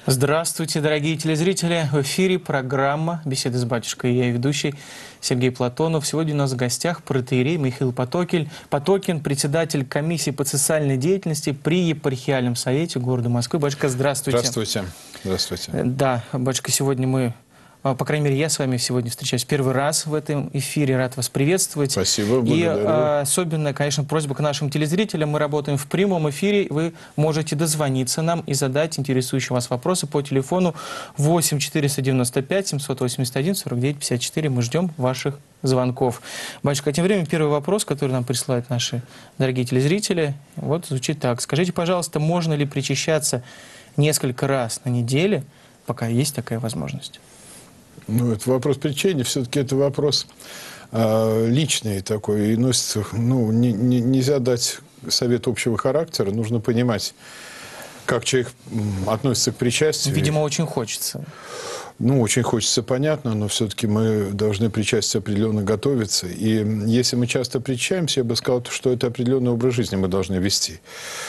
Здравствуйте, дорогие телезрители! В эфире программа «Беседы с батюшкой». Я ведущий Сергей Платонов. Сегодня у нас в гостях протоиерей Михаил Потокин, председатель комиссии по социальной деятельности при епархиальном совете города Москвы. Батюшка, здравствуйте. Здравствуйте. Здравствуйте. Да, батюшка, сегодня мы, по крайней мере, я с вами сегодня встречаюсь первый раз в этом эфире. Рад вас приветствовать. Спасибо, благодарю. И особенно, конечно, просьба к нашим телезрителям. Мы работаем в прямом эфире. Вы можете дозвониться нам и задать интересующие вас вопросы по телефону 8 495 781 49 54. Мы ждем ваших звонков. Батюшка, а тем временем первый вопрос, который нам присылают наши дорогие телезрители, вот звучит так. Скажите, пожалуйста, можно ли причащаться несколько раз на неделе, пока есть такая возможность? Ну, это вопрос причащения, все-таки это вопрос личный такой, и носится, ну, нельзя дать совет общего характера, нужно понимать, как человек относится к причастию. Видимо, очень хочется. Ну, очень хочется, понятно, но все-таки мы должны к причастию определенно готовиться. И если мы часто причащаемся, я бы сказал, что это определенный образ жизни мы должны вести.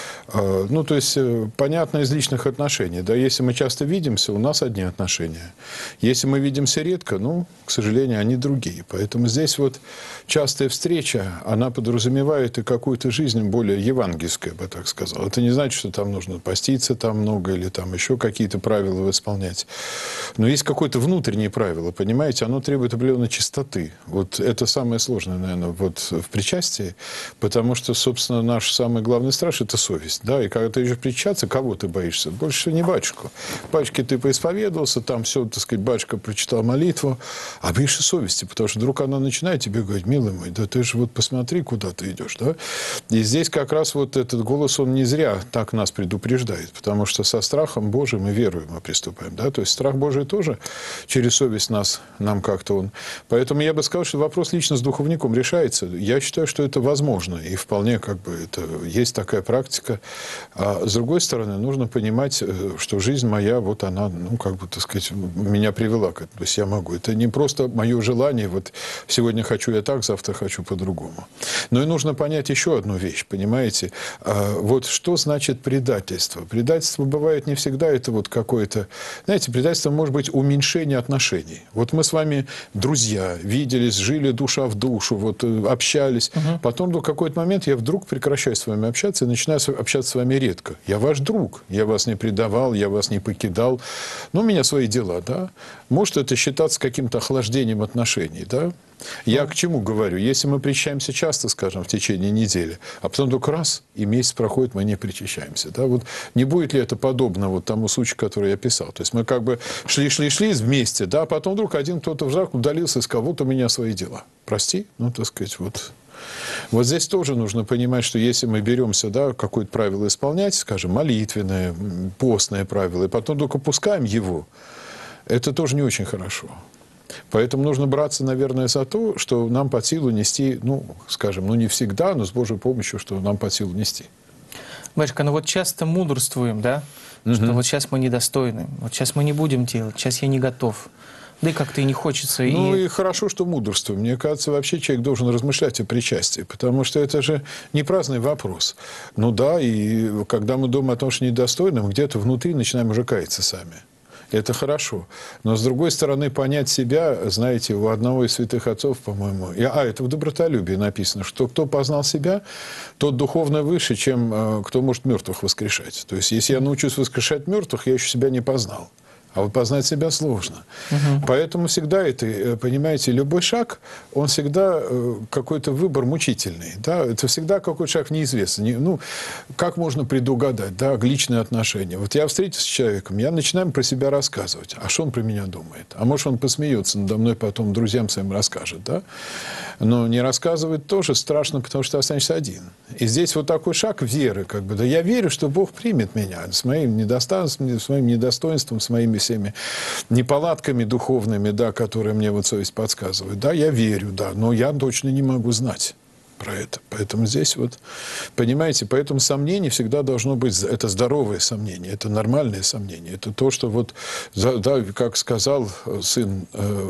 Ну, то есть, понятно, из личных отношений. Да? Если мы часто видимся, у нас одни отношения. Если мы видимся редко, ну, к сожалению, они другие. Поэтому здесь вот частая встреча, она подразумевает и какую-то жизнь более евангельскую, я бы так сказал. Это не значит, что там нужно поститься там много или там еще какие-то правила исполнять. Но есть какое-то внутреннее правило, понимаете? Оно требует определенной чистоты. Вот это самое сложное, наверное, вот в причастии, потому что, собственно, наш самый главный страж – это совесть. Да, и когда ты идешь причащаться, кого ты боишься? Больше всего не батюшку. Батюшке ты поисповедовался, там все, так сказать, батюшка прочитал молитву, а боишься совести, потому что вдруг она начинает тебе говорить: милый мой, да ты же вот посмотри, куда ты идешь, да? И здесь как раз вот этот голос, он не зря так нас предупреждает, потому что со страхом Божиим и верою мы приступаем, да? То есть страх Божий тоже через совесть нам как-то он... Поэтому я бы сказал, что вопрос лично с духовником решается. Я считаю, что это возможно, и вполне как бы это есть такая практика. А с другой стороны, нужно понимать, что жизнь моя, вот она, ну, как бы, так сказать, меня привела к этому. То есть я могу. Это не просто мое желание, вот сегодня хочу я так, завтра хочу по-другому. Но и нужно понять еще одну вещь, понимаете? Вот что значит предательство? Предательство бывает не всегда это вот какое-то... Знаете, предательство может быть уменьшение отношений. Вот мы с вами друзья, виделись, жили душа в душу, вот общались. Потом в какой-то момент я вдруг прекращаю с вами общаться и начинаю общаться с вами редко. Я ваш друг. Я вас не предавал, я вас не покидал. Но у меня свои дела, да. Может это считаться каким-то охлаждением отношений, да. Я к чему говорю? Если мы причащаемся часто, скажем, в течение недели, а потом только раз, и месяц проходит, мы не причащаемся. Да? Вот не будет ли это подобно вот тому случаю, который я писал? То есть мы как бы шли вместе, да, а потом вдруг один кто-то вдруг удалился и сказал: вот у меня свои дела. Прости, ну, так сказать, вот... Вот здесь тоже нужно понимать, что если мы беремся, да, какое-то правило исполнять, скажем, молитвенное, постное правило, и потом только пускаем его, это тоже не очень хорошо. Поэтому нужно браться, наверное, за то, что нам под силу нести, ну, скажем, ну, не всегда, но с Божьей помощью, что нам под силу нести. Батюшка, ну вот часто мудрствуем, да, что вот сейчас мы недостойны, вот сейчас мы не будем делать, сейчас я не готов. Да и как-то и не хочется. Ну и хорошо, что мудрство. Мне кажется, вообще человек должен размышлять о причастии, потому что это же не праздный вопрос. Ну да, и когда мы думаем о том, что недостойны, мы где-то внутри начинаем уже каяться сами. Это хорошо. Но, с другой стороны, понять себя, знаете, у одного из святых отцов, по-моему... это в добротолюбии написано, что кто познал себя, тот духовно выше, чем кто может мертвых воскрешать. То есть, если я научусь воскрешать мертвых, я еще себя не познал. А вот познать себя сложно. Поэтому всегда это, понимаете, любой шаг, он всегда какой-то выбор мучительный. Да? Это всегда какой-то шаг неизвестный. Ну, как можно предугадать, да, личные отношения? Вот я встретился с человеком, я начинаю про себя рассказывать. А что он про меня думает? А может, он посмеется надо мной, потом друзьям своим расскажет. Да? Но не рассказывать тоже страшно, потому что останешься один. И здесь вот такой шаг веры. Как бы, да, я верю, что Бог примет меня с моим недостоинством, с моими всеми неполадками духовными, да, которые мне вот совесть подсказывает. Да, я верю, да, но я точно не могу знать. про это. Поэтому здесь вот, понимаете, поэтому сомнение всегда должно быть, это здоровое сомнение, это нормальное сомнение. Это то, что вот, да, как сказал сын,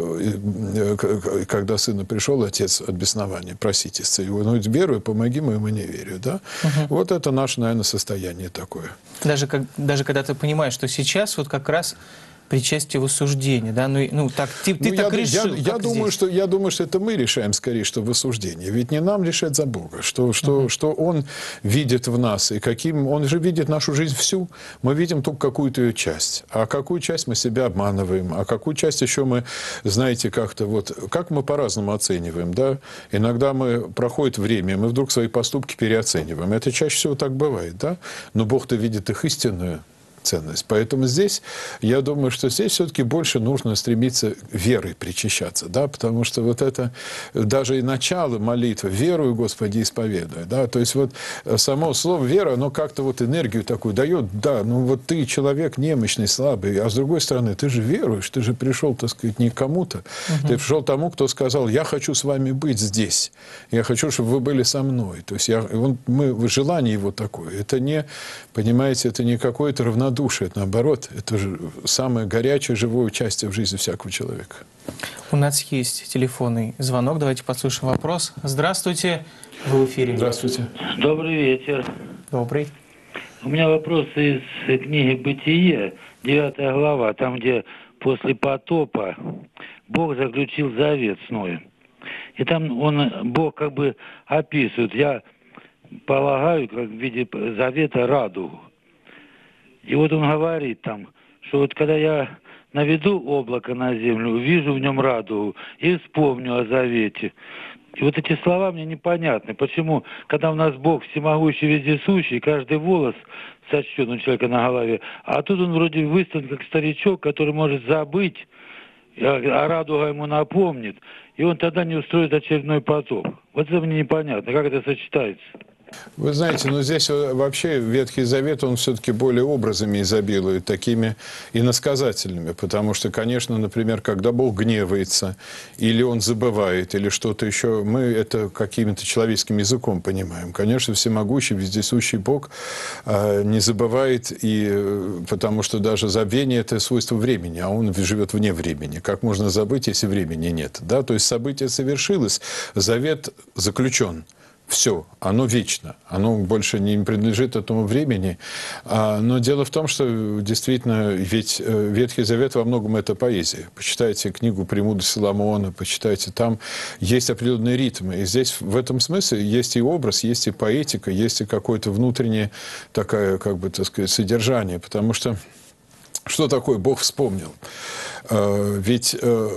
когда сыну пришел отец от беснования просить исцеления, ну, верую, помоги моему неверию, да? Вот это наше, наверное, состояние такое. Даже когда ты понимаешь, что сейчас вот как раз причастие в осуждении, да, ну так, ты так решил. Я думаю, что это мы решаем скорее, что в осуждении. Ведь не нам решать за Бога, что Он видит в нас, и каким Он же видит нашу жизнь всю. Мы видим только какую-то ее часть. А какую часть мы себя обманываем, а какую часть еще мы, знаете, как-то вот, как мы по-разному оцениваем, да? Иногда проходит время, мы вдруг свои поступки переоцениваем. Это чаще всего так бывает, да? Но Бог-то видит их истинную ценность. Поэтому здесь, я думаю, что здесь все-таки больше нужно стремиться верой причащаться, да, потому что вот это даже и начало молитвы «Верую, Господи, исповедую», да, то есть вот само слово «вера», оно как-то вот энергию такую дает, да, ну вот ты человек немощный, слабый, а с другой стороны, ты же веруешь, ты же пришел, так сказать, не к кому-то, ты пришел тому, кто сказал: «Я хочу с вами быть здесь, я хочу, чтобы вы были со мной», то есть желание его такое, это не, понимаете, это не какое-то равнодушие, это наоборот, это же самое горячее, живое участие в жизни всякого человека. У нас есть телефонный звонок, давайте послушаем вопрос. Здравствуйте, вы в эфире. Здравствуйте. Добрый вечер. Добрый. У меня вопрос из книги «Бытие», 9 глава, там, где после потопа Бог заключил завет с Ноем. И там Бог как бы описывает, я полагаю, как в виде завета радугу. И вот он говорит там, что вот когда я наведу облако на землю, увижу в нем радугу и вспомню о завете. И вот эти слова мне непонятны. Почему, когда у нас Бог всемогущий, вездесущий, каждый волос сочтен у человека на голове, а тут он вроде выставлен как старичок, который может забыть, а радуга ему напомнит, и он тогда не устроит очередной потоп. Вот это мне непонятно, как это сочетается. Вы знаете, но здесь вообще Ветхий Завет, он все-таки более образами изобилует, такими иносказательными. Потому что, конечно, например, когда Бог гневается, или Он забывает, или что-то еще, мы это каким-то человеческим языком понимаем. Конечно, всемогущий, вездесущий Бог не забывает, потому что даже забвение – это свойство времени, а Он живет вне времени. Как можно забыть, если времени нет? Да? То есть событие совершилось, завет заключен. Все, оно вечно, оно больше не принадлежит этому времени. Но дело в том, что действительно, ведь Ветхий Завет во многом это поэзия. Почитайте книгу «Премудрости Соломона», почитайте, там есть определенные ритмы. И здесь в этом смысле есть и образ, есть и поэтика, есть и какое-то внутреннее такое, как бы, так сказать, содержание. Потому что такое Бог вспомнил? Ведь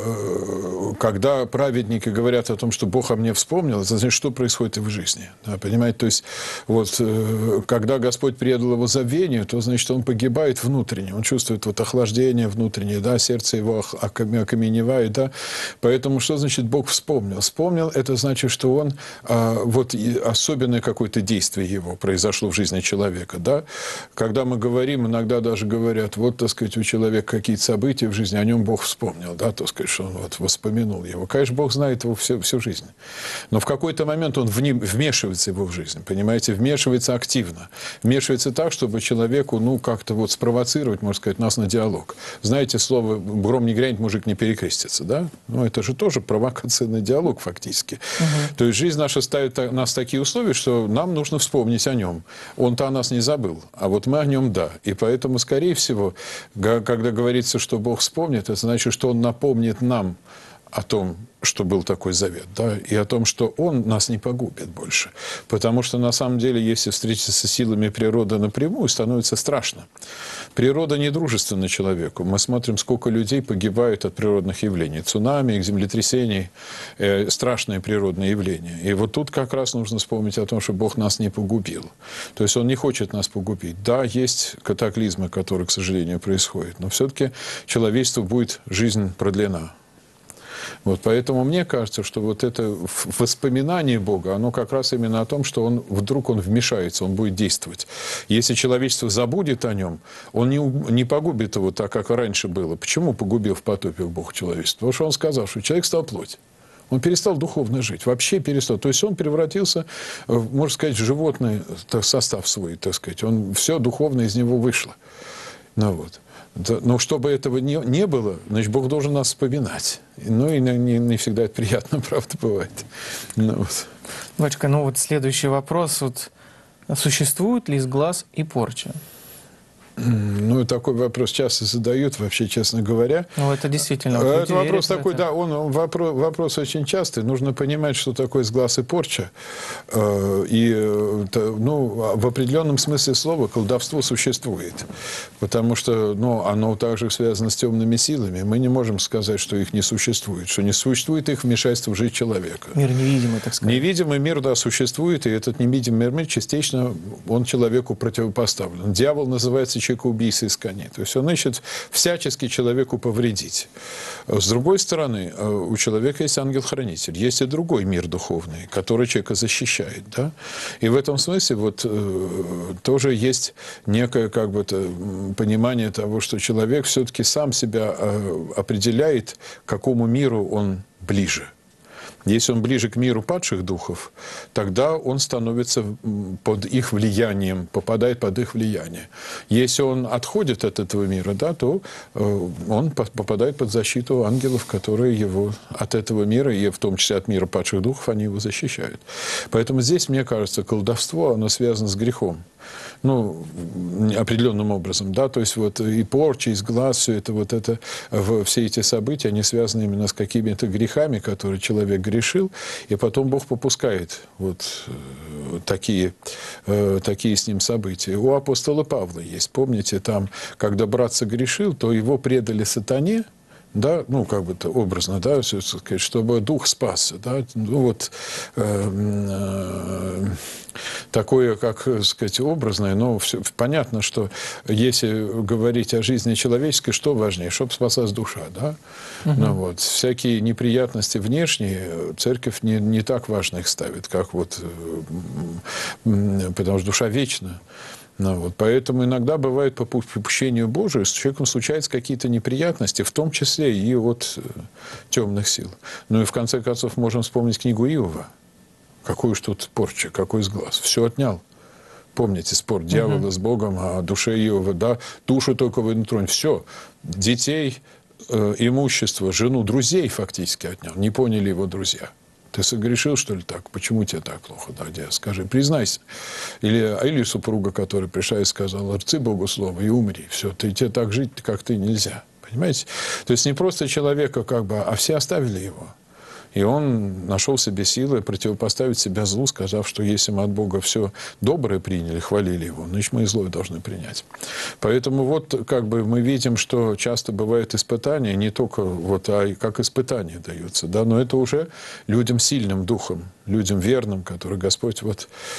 когда праведники говорят о том, что Бог о мне вспомнил, это значит, что происходит и в жизни. Да, понимаете? То есть, вот, когда Господь предал его забвению, то значит, он погибает внутренне. Он чувствует вот охлаждение внутреннее, да, сердце его окаменевает. Да? Поэтому что значит Бог вспомнил? Вспомнил – это значит, что он, вот особенное какое-то действие его произошло в жизни человека. Да? Когда мы говорим, иногда даже говорят, вот, так сказать, у человека какие-то события в жизни, о нем Бог вспомнил, да, так сказать, что он вот воспомянул его. Конечно, Бог знает его всю жизнь. Но в какой-то момент он вмешивается его в жизнь, понимаете, вмешивается активно. Вмешивается так, чтобы человеку, ну, как-то вот спровоцировать, можно сказать, нас на диалог. Знаете, слово «гром не грянет, мужик не перекрестится», да? Ну, это же тоже провокация на диалог фактически. То есть жизнь наша ставит нас в такие условия, что нам нужно вспомнить о нем. Он-то о нас не забыл, а вот мы о нем, да. И поэтому, скорее всего, когда говорится, что Бог вспомнит, это значит, что Он напомнит нам о том, что был такой завет, да, и о том, что Он нас не погубит больше. Потому что, на самом деле, если встретиться с силами природы напрямую, становится страшно. Природа недружественна человеку. Мы смотрим, сколько людей погибают от природных явлений. Цунами, землетрясений, страшные природные явления. И вот тут как раз нужно вспомнить о том, что Бог нас не погубил. То есть Он не хочет нас погубить. Да, есть катаклизмы, которые, к сожалению, происходят, но все-таки человечеству будет жизнь продлена. Вот, поэтому мне кажется, что вот это воспоминание Бога, оно как раз именно о том, что вдруг Он вмешается, Он будет действовать. Если человечество забудет о Нем, Он не погубит его так, как раньше было. Почему погубил в потопе Бог человечество? Потому что Он сказал, что человек стал плоть. Он перестал духовно жить, вообще перестал. То есть он превратился, можно сказать, в животный состав свой, так сказать. Все духовное из него вышло. Ну, вот. Но чтобы этого не было, значит, Бог должен нас вспоминать. Ну, и не всегда это приятно, правда, бывает. Ну, вот. Батюшка, ну вот следующий вопрос. Вот, существует ли сглаз и порча? Ну, такой вопрос часто задают, вообще, честно говоря. Ну, это действительно... Вот это вопрос такой, да, вопрос очень частый. Нужно понимать, что такое сглаз и порча. В определенном смысле слова колдовство существует. Потому что, оно также связано с темными силами. Мы не можем сказать, что их не существует, что не существует их вмешательство в жизнь человека. Мир невидимый, так сказать. Невидимый мир, да, существует, и этот невидимый мир частично, он человеку противопоставлен. Дьявол называется человека-убийца из кони. То есть он ищет всячески человеку повредить. С другой стороны, у человека есть ангел-хранитель. Есть и другой мир духовный, который человека защищает. Да? И в этом смысле тоже есть некое понимание того, что человек все-таки сам себя определяет, к какому миру он ближе. Если он ближе к миру падших духов, тогда он становится под их влиянием, попадает под их влияние. Если он отходит от этого мира, да, то он попадает под защиту ангелов, которые его от этого мира, и в том числе от мира падших духов, они его защищают. Поэтому здесь, мне кажется, колдовство, оно связано с грехом. Определенным образом, да, то есть и порча, и сглаз, все эти события, они связаны именно с какими-то грехами, которые человек грешил, и потом Бог попускает такие с ним события. У апостола Павла есть, помните, там, когда брат согрешил, то его предали сатане, да, образно, да, чтобы дух спасся, да, такое, как сказать, образное, но понятно, что если говорить о жизни человеческой, что важнее, чтобы спаслась душа, да? Всякие неприятности внешние церковь не так важно их ставит, как потому что душа вечна. Поэтому иногда бывает по попущению Божию с человеком случаются какие-то неприятности, в том числе и от темных сил. Ну и в конце концов можем вспомнить книгу Иова. Какой уж тут порча, какой сглаз. Все отнял. Помните спор дьявола с Богом о душе Иова, да? Душу только вы не тронь. Все. Детей, имущество, жену, друзей фактически отнял. Не поняли его друзья. Ты согрешил, что ли, так? Почему тебе так плохо? Да, скажи, признайся. Или супруга, которая пришла и сказала, рцы Богу слово и умри. Все, тебе так жить, как ты, нельзя. Понимаете? То есть не просто человека, а все оставили его. И он нашел в себе силы противопоставить себя злу, сказав, что если мы от Бога все доброе приняли, хвалили Его, значит, мы и злое должны принять. Поэтому мы видим, что часто бывают испытания, не только а и как испытания даются, да, но это уже людям сильным духом, людям верным, которые Господь в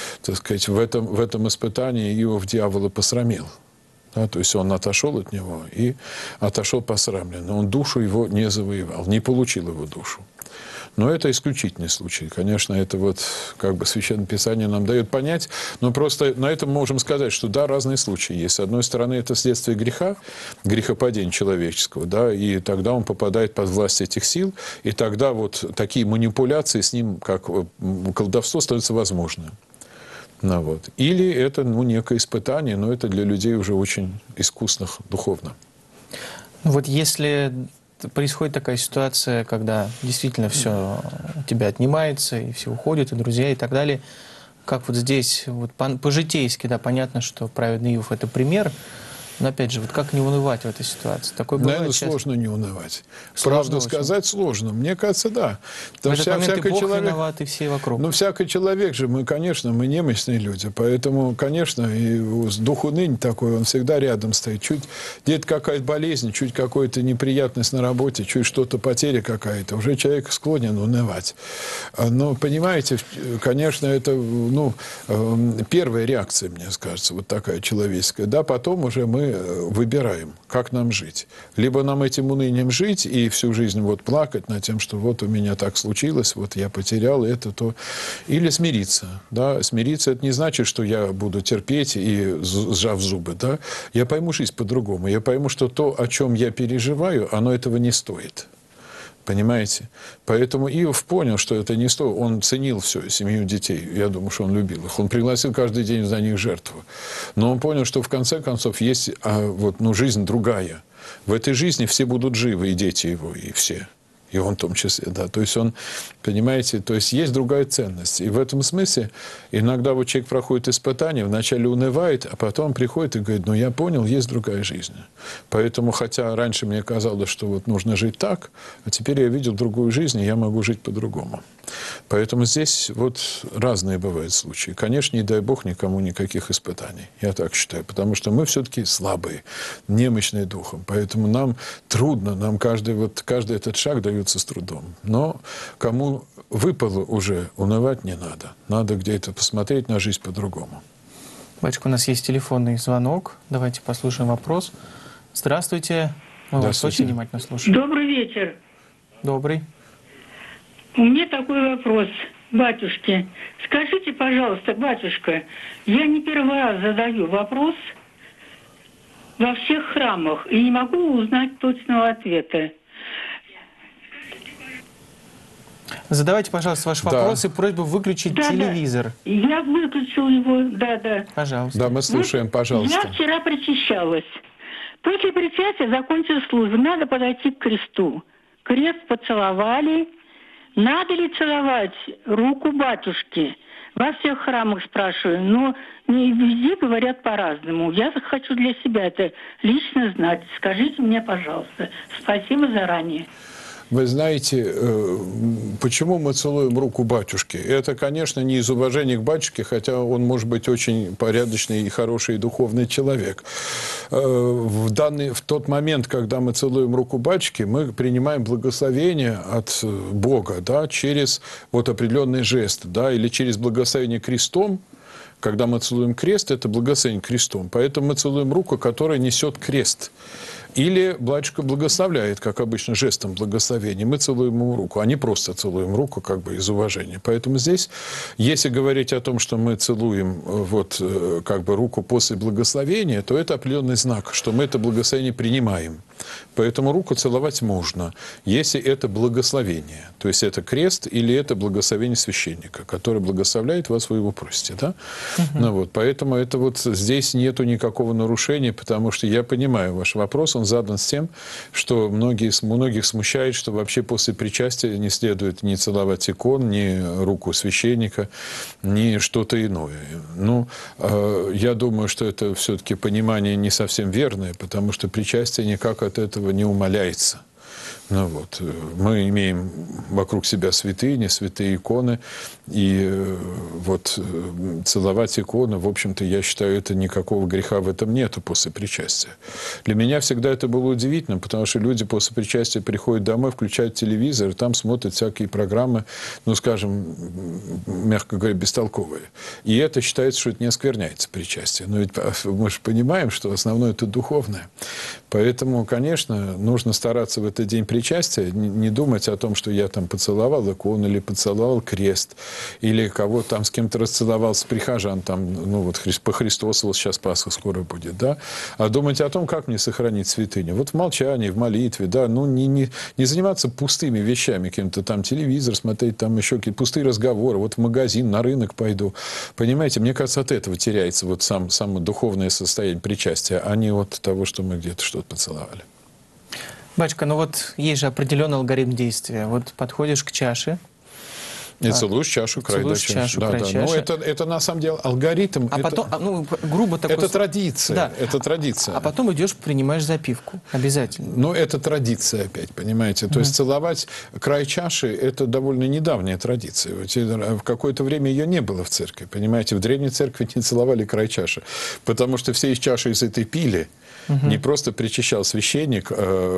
этом испытании Иов дьявола посрамил. Да, то есть он отошел от него и отошел посрамленный. Он душу его не завоевал, не получил его душу. Но это исключительный случай. Конечно, это Священное Писание нам дает понять, но просто на этом можем сказать, что да, разные случаи есть. С одной стороны, это следствие греха, грехопадения человеческого, да, и тогда он попадает под власть этих сил, и тогда такие манипуляции с ним, как колдовство, становятся возможны. Или это некое испытание, но это для людей уже очень искусных духовно. Если происходит такая ситуация, когда действительно все у тебя отнимается, и все уходят, и друзья, и так далее, как здесь, по-житейски, да, понятно, что праведный Иов — это пример, но опять же, как не унывать в этой ситуации? Такое бывает. Наверное, сложно не унывать. Правду сказать сложно. Мне кажется, да. В этот момент и Бог виноват, и все вокруг. Всякий человек же, мы немощные люди. Поэтому, конечно, и дух уныния такой, он всегда рядом стоит. Чуть где-то какая-то болезнь, чуть какая-то неприятность на работе, чуть что-то, потеря какая-то. Уже человек склонен унывать. Но, понимаете, конечно, это первая реакция, мне кажется, такая человеческая. Да, потом уже мы выбираем, как нам жить. Либо нам этим унынием жить и всю жизнь плакать над тем, что у меня так случилось, я потерял это, то. Или смириться. Да? Смириться — это не значит, что я буду терпеть и сжав зубы. Да? Я пойму жизнь по-другому. Я пойму, что то, о чем я переживаю, оно этого не стоит. Понимаете? Поэтому Иов понял, что это не сто. Он ценил все, семью детей. Я думаю, что он любил их. Он пригласил каждый день за них жертву. Но он понял, что в конце концов есть жизнь другая. В этой жизни все будут живы, и дети его, и все. И он в том числе, да. То есть он, понимаете, то есть есть другая ценность. И в этом смысле иногда вот человек проходит испытание, вначале унывает, а потом приходит и говорит, я понял, есть другая жизнь. Поэтому, хотя раньше мне казалось, что вот нужно жить так, а теперь я видел другую жизнь, и я могу жить по-другому. Поэтому здесь вот разные бывают случаи. Конечно, не дай Бог никому никаких испытаний. Я так считаю. Потому что мы все-таки слабые, немощные духом. Поэтому нам трудно, нам каждый этот шаг дается с трудом. Но кому выпало уже, унывать не надо. Надо где-то посмотреть на жизнь по-другому. Батюшка, у нас есть телефонный звонок. Давайте послушаем вопрос. Здравствуйте. Мы вас очень внимательно слушаем. Добрый вечер. Добрый. У меня такой вопрос, батюшке. Скажите, пожалуйста, батюшка, я не первый раз задаю вопрос во всех храмах и не могу узнать точного ответа. Задавайте, пожалуйста, ваш вопрос и просьбу выключить телевизор. Да. Я выключил его, да. Пожалуйста. Да, мы слушаем, пожалуйста. Я вчера причащалась. После причастия закончил службу. Надо подойти к кресту. Крест поцеловали. Надо ли целовать руку батюшки? Во всех храмах спрашиваю, но не везде говорят по-разному. Я хочу для себя это лично знать. Скажите мне, пожалуйста. Спасибо заранее. Вы знаете, почему мы целуем руку батюшки? Это, конечно, не из уважения к батюшке, хотя он может быть очень порядочный и хороший и духовный человек. В тот момент, когда мы целуем руку батюшки, мы принимаем благословение от Бога, да, через вот определенный жест, да, или через благословение крестом. Когда мы целуем крест, это благословение крестом. Поэтому мы целуем руку, которая несет крест. Или батюшка благословляет, как обычно, жестом благословения. Мы целуем ему руку, а не просто целуем руку как бы из уважения. Поэтому здесь, если говорить о том, что мы целуем как бы руку после благословения, то это определенный знак, что мы это благословение принимаем. Поэтому руку целовать можно, если это благословение. То есть это крест или это благословение священника, который благословляет вас, вы его просите. Да? Поэтому это здесь нету никакого нарушения, потому что я понимаю ваш вопрос, он задан с тем, что многих смущает, что вообще после причастия не следует ни целовать икон, ни руку священника, ни что-то иное. Я думаю, что это все-таки понимание не совсем верное, потому что причастие никак от этого не умаляется. Мы имеем вокруг себя святыни, святые иконы, и целовать иконы, в общем-то, я считаю, это никакого греха в этом нету после причастия. Для меня всегда это было удивительно, потому что люди после причастия приходят домой, включают телевизор, и там смотрят всякие программы, скажем, мягко говоря, бестолковые. И это считается, что это не оскверняется причастие. Но ведь мы же понимаем, что основное это духовное. Поэтому, конечно, нужно стараться в этот день причастия не думать о том, что я там поцеловал икону или поцеловал крест, или кого там с кем-то расцеловался прихожан, похристосовал, сейчас Пасха скоро будет, да, а думать о том, как мне сохранить святыню. В молчании, в молитве, да, не заниматься пустыми вещами, каким-то там телевизор смотреть, там еще какие-то пустые разговоры, в магазин, на рынок пойду. Понимаете, мне кажется, от этого теряется само духовное состояние причастия, а не от того, что мы где-то что-то поцеловали. Батюшка, есть же определенный алгоритм действия. Подходишь к чаше. И целуешь чашу, край чаши. Да. Но это на самом деле алгоритм. А потом, грубо такой... Это традиция. Да. Это традиция. А потом идешь, принимаешь запивку. Обязательно. Это традиция опять, понимаете. То есть целовать край чаши – это довольно недавняя традиция. В какое-то время ее не было в церкви. Понимаете, в древней церкви не целовали край чаши. Потому что все из чаши из этой пили. Не просто причащал священник,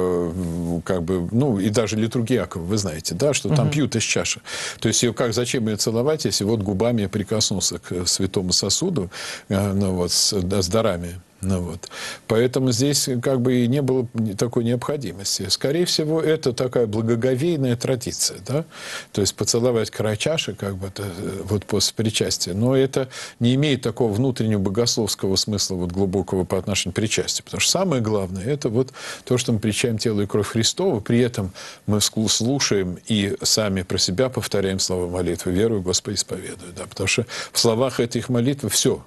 и даже литургиаков, вы знаете, да, что там пьют из чаши. То есть зачем ее целовать, если губами я прикоснулся к святому сосуду с дарами Ну, вот. Поэтому здесь как бы и не было такой необходимости. Скорее всего, это такая благоговейная традиция, да? То есть поцеловать край чаши как бы вот после причастия. Но это не имеет такого внутреннего богословского смысла вот глубокого по отношению к причастию. Потому что самое главное – это вот то, что мы причащаем тело и кровь Христова, при этом мы слушаем и сами про себя повторяем слова молитвы, верую, Господи, исповедую. Да? Потому что в словах этих молитв все.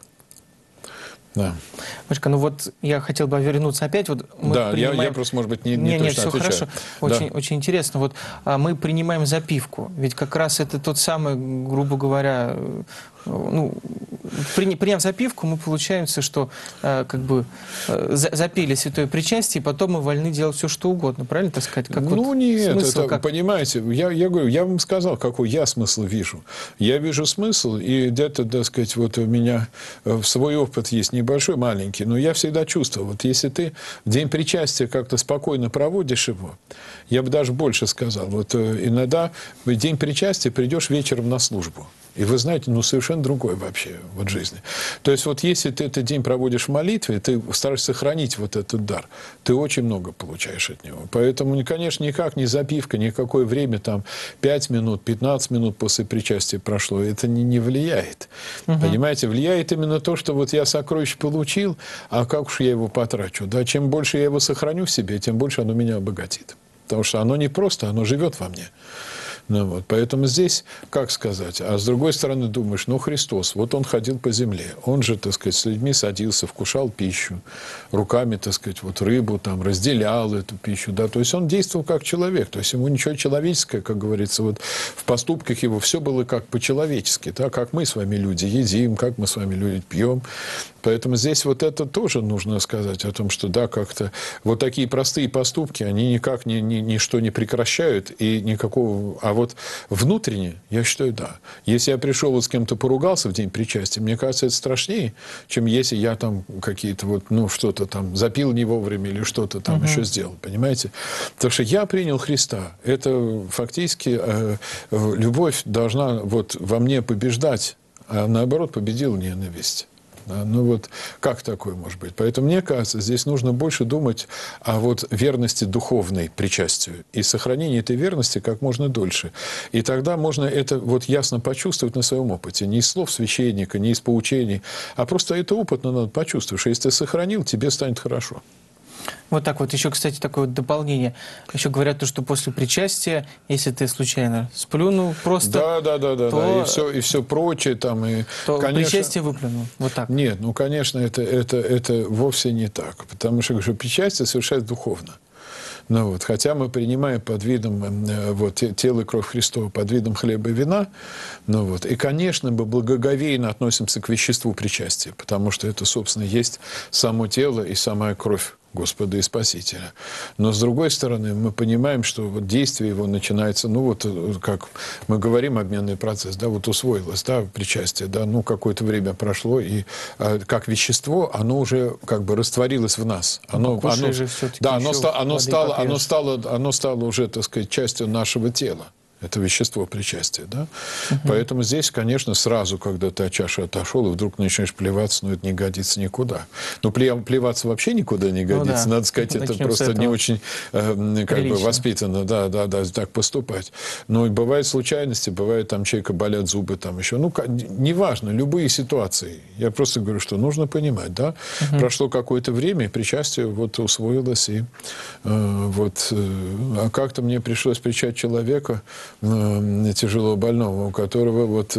Да. Машка, ну вот я хотел бы вернуться опять. Вот мы да, принимаем... я просто, может быть, не нет, точно все отвечаю. хорошо. Очень, да. Очень интересно. Вот мы принимаем запивку. Ведь как раз это тот самый, грубо говоря, ну, приняв запивку, мы получаемся, что как бы запили святое причастие, и потом мы вольны делать все, что угодно. Правильно, так сказать? Как ну, вот нет, смысл, это, как... понимаете, я говорю, я вам сказал, какой я смысл вижу. Я вижу смысл, и где-то, так сказать, вот у меня свой опыт есть небольшой, маленький, но я всегда чувствовал, вот если ты в день причастия как-то спокойно проводишь его, я бы даже больше сказал, вот иногда в день причастия придешь вечером на службу. И вы знаете, ну, совершенно другое вообще вот жизни. То есть вот если ты этот день проводишь в молитве, ты стараешься сохранить вот этот дар, ты очень много получаешь от него. Поэтому, конечно, никак не запивка, никакое время, там, 5 минут, 15 минут после причастия прошло, это не влияет. Понимаете, влияет именно то, что вот я сокровище получил, а как уж я его потрачу. Да? Чем больше я его сохраню в себе, тем больше оно меня обогатит. Потому что оно не просто, оно живет во мне. Ну, вот. Поэтому здесь, как сказать, а с другой стороны думаешь, ну, Христос, вот он ходил по земле, он же, так сказать, с людьми садился, вкушал пищу, руками, так сказать, вот рыбу там, разделял эту пищу, да, то есть он действовал как человек, то есть ему ничего человеческое, как говорится, вот в поступках его все было как по-человечески, да, как мы с вами люди едим, как мы с вами люди пьем. Поэтому здесь вот это тоже нужно сказать о том, что да, как-то вот такие простые поступки, они никак ничто не прекращают и никакого... А вот внутренне, я считаю, да. Если я пришел вот с кем-то поругался в день причастия, мне кажется, это страшнее, чем если я там какие-то вот, ну, что-то там запил не вовремя или что-то там еще сделал, понимаете? Потому что я принял Христа. Это фактически любовь должна вот во мне побеждать, а наоборот победила ненависть. Да, ну вот как такое может быть? Поэтому, мне кажется, здесь нужно больше думать о вот верности духовной причастию и сохранении этой верности как можно дольше. И тогда можно это вот ясно почувствовать на своем опыте. Не из слов священника, не из поучений, а просто это опытно надо почувствовать, что если ты сохранил, тебе станет хорошо. Вот так вот. Еще, кстати, такое вот дополнение. Еще говорят, то, что после причастия, если ты случайно сплюнул просто... Да. И все прочее там. И, то конечно, причастие выплюнул. Вот так. Нет, ну, конечно, это вовсе не так. Потому что причастие совершается духовно. Ну, вот, хотя мы принимаем под видом вот, тела и кровь Христова, под видом хлеба и вина, ну, вот, и, конечно, мы благоговейно относимся к веществу причастия, потому что это, собственно, есть само тело и сама кровь Господа и Спасителя. Но, с другой стороны, мы понимаем, что вот действие его начинается, ну, вот, как мы говорим, обменный процесс, да, вот усвоилось, да, причастие, да, ну, какое-то время прошло, и как вещество, оно уже как бы растворилось в нас. Оно стало уже, так сказать, частью нашего тела. Это вещество причастия, да? Поэтому здесь, конечно, сразу, когда ты от чаши отошел, и вдруг начинаешь плеваться, ну, это не годится никуда. Ну, плеваться вообще никуда не годится. Надо сказать, это просто не очень как бы воспитанно, да, так поступать. Но и бывают случайности, бывает, там, человека болят зубы, там еще. Ну, неважно, любые ситуации. Я просто говорю, что нужно понимать, да? Прошло какое-то время, и причастие вот усвоилось, и вот... А как-то мне пришлось причать человека, тяжело больного, у которого вот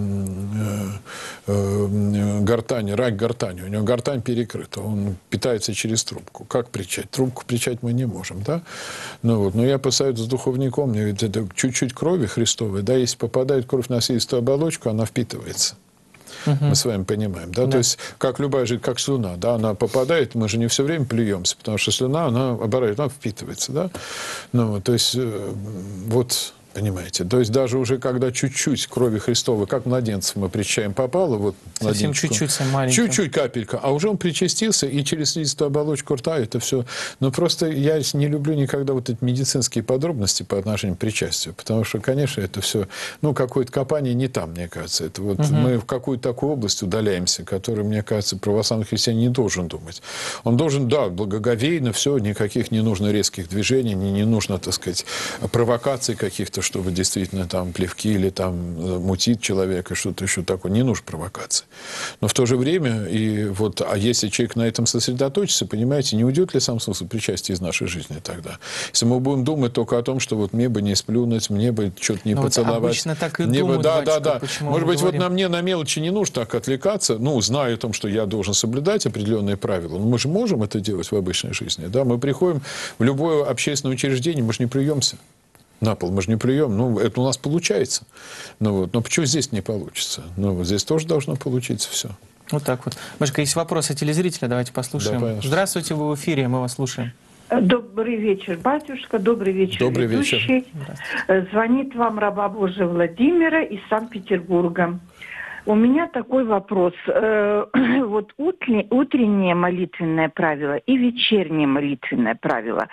гортань, рак гортани. У него гортань перекрыта, он питается через трубку. Как причать? Трубку причать мы не можем, да? Ну, вот. Но я посоветую с духовником, мне говорит, это чуть-чуть крови Христовой, да, если попадает кровь на слизистую оболочку, она впитывается. Мы с вами понимаем, да? То есть, как любая жизнь, как слюна, да, она попадает, мы же не все время плюемся, потому что слюна, она впитывается, да? Ну, то есть, вот Понимаете? То есть даже уже когда чуть-чуть крови Христовой, как младенцев мы причащаем, попало, вот совсем чуть-чуть, маленький. чуть-чуть капелька, а уже он причастился, и через слизистую оболочку рта это все. Но просто я не люблю никогда вот эти медицинские подробности по отношению к причастию, потому что, конечно, это все, ну, какое-то копание не там, мне кажется. Это вот мы в какую-то такую область удаляемся, которую, мне кажется, православный христианин не должен думать. Он должен, да, благоговейно, все, никаких не нужно резких движений, не нужно, так сказать, провокаций каких-то, чтобы действительно там плевки или там мутить человека, что-то еще такое. Не нужно провокации. Но в то же время, и вот, а если человек на этом сосредоточится, понимаете, не уйдет ли сам смысл причастия из нашей жизни тогда? Если мы будем думать только о том, что вот мне бы не сплюнуть, мне бы что-то не поцеловать. Вот обычно так и мне думают, бы, да. Может быть, говорим? вот мне на мелочи не нужно так отвлекаться, ну, зная о том, что я должен соблюдать определенные правила. Но мы же можем это делать в обычной жизни, да? Мы приходим в любое общественное учреждение, мы же не плюемся на пол, мы же не плюем. Ну, это у нас получается. Ну, вот. Но почему здесь не получится? Ну, вот здесь тоже должно получиться все. Вот так вот. Машка, есть вопросы телезрителя, давайте послушаем. Да, здравствуйте, вы в эфире, мы вас слушаем. Добрый вечер, батюшка, добрый вечер, Добрый ведущий. Звонит вам раба Божия Владимира из Санкт-Петербурга. У меня такой вопрос. Вот утреннее молитвенное правило и вечернее молитвенное правило.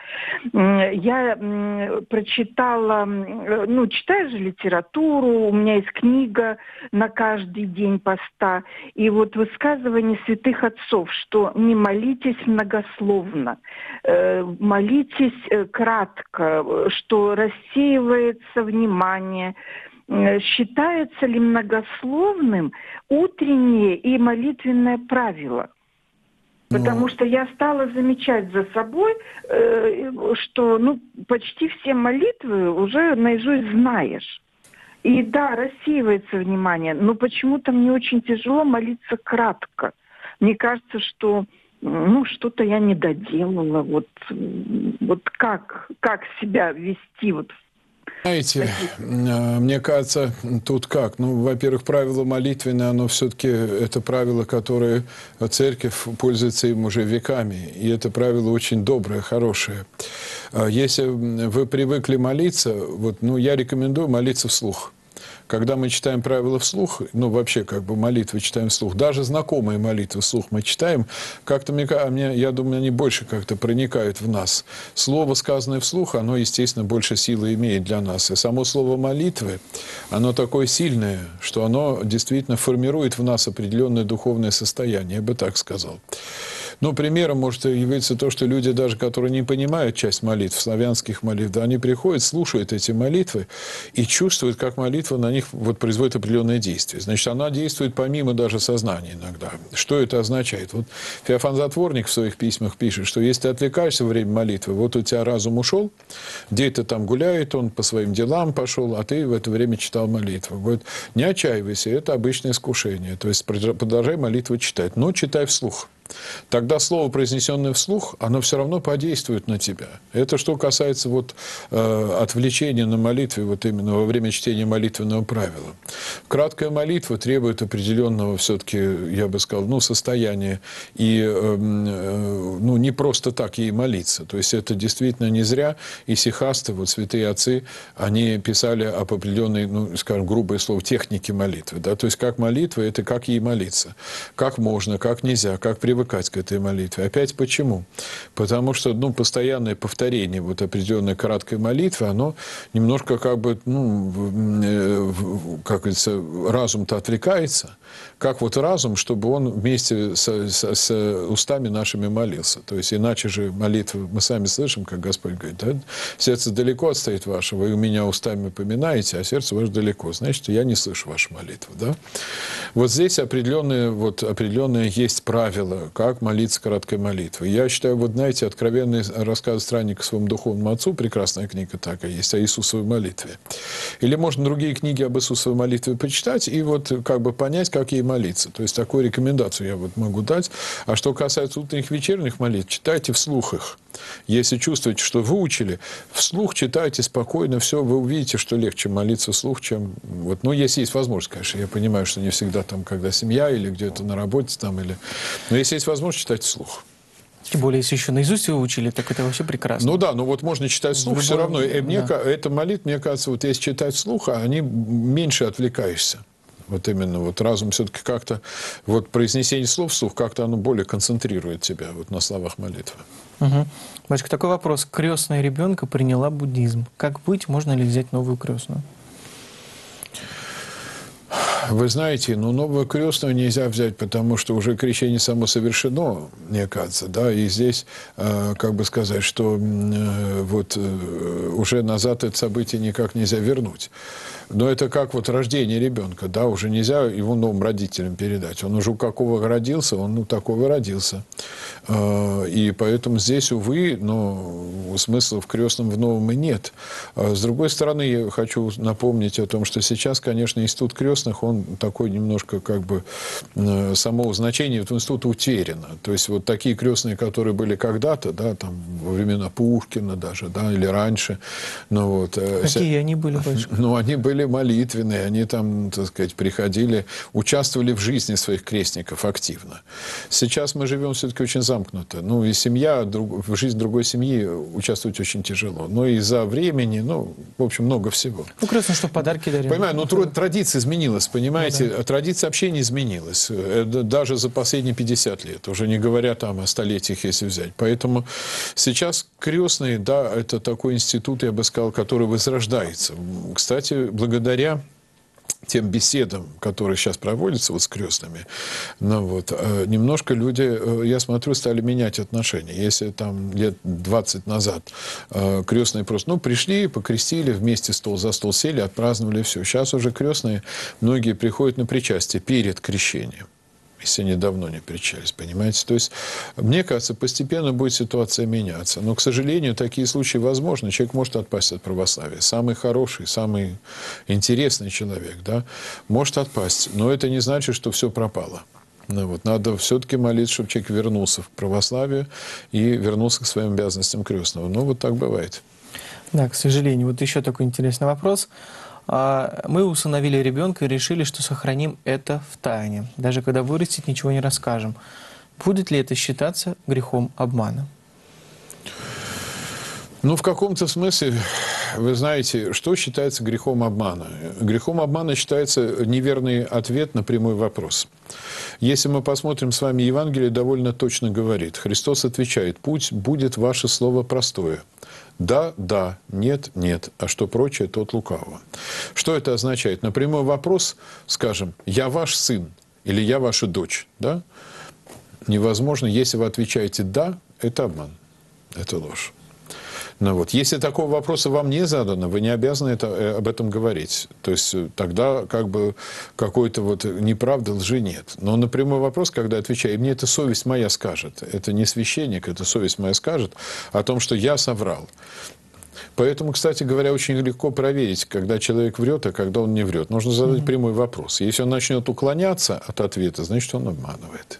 Я прочитала, ну, читаю же литературу, у меня есть книга на каждый день поста. И вот высказывание святых отцов, что не молитесь многословно, молитесь кратко, что рассеивается внимание. Считается ли многословным утреннее и молитвенное правило? Потому что я стала замечать за собой, что ну, почти все молитвы уже наизусть знаешь. И да, рассеивается внимание, но почему-то мне очень тяжело молиться кратко. Мне кажется, что ну, что-то я не доделала. Вот как себя вести вот знаете, мне кажется, тут как? Ну, во-первых, правило молитвенное, оно все-таки это правило, которое церковь пользуется им уже веками. И это правило очень доброе, хорошее. Если вы привыкли молиться, вот, ну, я рекомендую молиться вслух. Когда мы читаем правила вслух, ну, вообще, как бы, молитвы читаем вслух, даже знакомые молитвы вслух мы читаем, как-то, я думаю, они больше как-то проникают в нас. Слово, сказанное вслух, оно, естественно, больше силы имеет для нас. И само слово молитвы, оно такое сильное, что оно действительно формирует в нас определенное духовное состояние, я бы так сказал. Ну, примером может явиться то, что люди, даже которые не понимают часть молитв, славянских молитв, да, они приходят, слушают эти молитвы и чувствуют, как молитва на них вот производит определенное действие. Значит, она действует помимо даже сознания иногда. Что это означает? Вот Феофан Затворник в своих письмах пишет, что если ты отвлекаешься во время молитвы, вот у тебя разум ушел, где-то там гуляет, он по своим делам пошел, а ты в это время читал молитву. Говорит, не отчаивайся, это обычное искушение. То есть продолжай молитву читать, но читай вслух. Тогда слово, произнесенное вслух, оно все равно подействует на тебя. Это что касается вот, отвлечения на молитве, вот именно во время чтения молитвенного правила. Краткая молитва требует определенного все-таки, я бы сказал, ну, состояния. И ну, не просто так ей молиться. То есть это действительно не зря. И сихасты, вот святые отцы, они писали об определенной, ну, скажем, грубое слово, технике молитвы. Да? То есть как молитва, это как ей молиться. Как можно, как нельзя, как привыкать к этой молитве. Опять почему? Потому что, ну, постоянное повторение вот определенной краткой молитвы, оно немножко как бы, ну, как говорится, разум-то отвлекается. Как вот разум, чтобы он вместе с устами нашими молился. То есть иначе же молитвы мы сами слышим, как Господь говорит, да? Сердце далеко отстоит ваше, вы у меня устами поминаете, а сердце ваше далеко. Значит, я не слышу вашу молитву. Да? Вот здесь определенные есть правила, как молиться краткой молитвой. Я считаю, вот знаете, откровенный рассказ странника своему духовному отцу, прекрасная книга такая есть, о Иисусовой молитве. Или можно другие книги об Иисусовой молитве почитать и вот как бы понять, как ей молиться. То есть такую рекомендацию я вот могу дать. А что касается утренних, вечерних молитв, читайте вслух их. Если чувствуете, что выучили, вслух читайте спокойно, все, вы увидите, что легче молиться вслух, чем... Вот, ну, если есть возможность, конечно. Я понимаю, что не всегда там, когда семья или где-то на работе там, или... Но если есть возможность, читать вслух. Тем более, если еще наизусть его учили, так это вообще прекрасно. Ну да, но вот можно читать вслух, все равно. Да. Эта молитва, мне кажется, вот если читать вслух, они меньше отвлекаешься. Вот именно вот разум все-таки как-то, вот произнесение слов вслух, как-то оно более концентрирует тебя вот на словах молитвы. Угу. Батюшка, такой вопрос. Крестная ребенка приняла буддизм. Как быть? Можно ли взять новую крестную? Вы знаете, ну, новую крестную нельзя взять, потому что уже крещение само совершено, мне кажется, да, и здесь, как бы сказать, что уже назад это событие никак нельзя вернуть. Но это как вот рождение ребенка, да, уже нельзя его новым родителям передать. Он уже у какого родился, он у такого родился. И поэтому здесь, увы, смысла в крестном в новом и нет. С другой стороны, я хочу напомнить о том, что сейчас, конечно, институт крестных, он такой немножко как бы само значение этого института утеряно. То есть вот такие крестные, которые были когда-то, да, там во времена Пушкина даже, да, или раньше. Какие они были больше? Ну, они были молитвенные, они там, так сказать, приходили, участвовали в жизни своих крестников активно. Сейчас мы живем все-таки очень замкнуто. Ну, и семья, в жизнь другой семьи участвовать очень тяжело. Но из-за времени, в общем, много всего. Ну, крестно, что подарки дарили. Понимаю, традиция изменилась, понимаете? Ну, да. Традиция общения изменилась. Даже за последние 50 лет. Уже не говоря там о столетиях, если взять. Поэтому сейчас крестные, да, это такой институт, я бы сказал, который возрождается. Кстати, благодаря тем беседам, которые сейчас проводятся вот с крестными, немножко люди, я смотрю, стали менять отношения. Если там лет 20 назад крестные просто, пришли, покрестили, вместе стол за стол сели, отпраздновали, все. Сейчас уже крестные, многие приходят на причастие перед крещением, если они давно не причались, понимаете? То есть, мне кажется, постепенно будет ситуация меняться. Но, к сожалению, такие случаи возможны. Человек может отпасть от православия. Самый хороший, самый интересный человек, да, может отпасть. Но это не значит, что все пропало. Надо все-таки молиться, чтобы человек вернулся в православие и вернулся к своим обязанностям крестного. Вот так бывает. Да, к сожалению. Вот еще такой интересный вопрос. Мы усыновили ребенка и решили, что сохраним это в тайне. Даже когда вырастет, ничего не расскажем. Будет ли это считаться грехом обмана? В каком-то смысле, вы знаете, что считается грехом обмана? Грехом обмана считается неверный ответ на прямой вопрос. Если мы посмотрим с вами, Евангелие довольно точно говорит. Христос отвечает: «Пусть будет ваше слово простое. Да, да, нет, нет, а что прочее, то от лукавого». Что это означает? На прямой вопрос, скажем, «Я ваш сын» или «Я ваша дочь», да? Невозможно. Если вы отвечаете «да», это обман, это ложь. Если такого вопроса вам не задано, вы не обязаны об этом говорить. То есть тогда как бы какой-то неправды, лжи нет. Но на прямой вопрос, когда отвечаю, мне это совесть моя скажет. Это не священник, это совесть моя скажет о том, что я соврал. Поэтому, кстати говоря, очень легко проверить, когда человек врет, а когда он не врет. Нужно задать прямой вопрос. Если он начнет уклоняться от ответа, значит, он обманывает.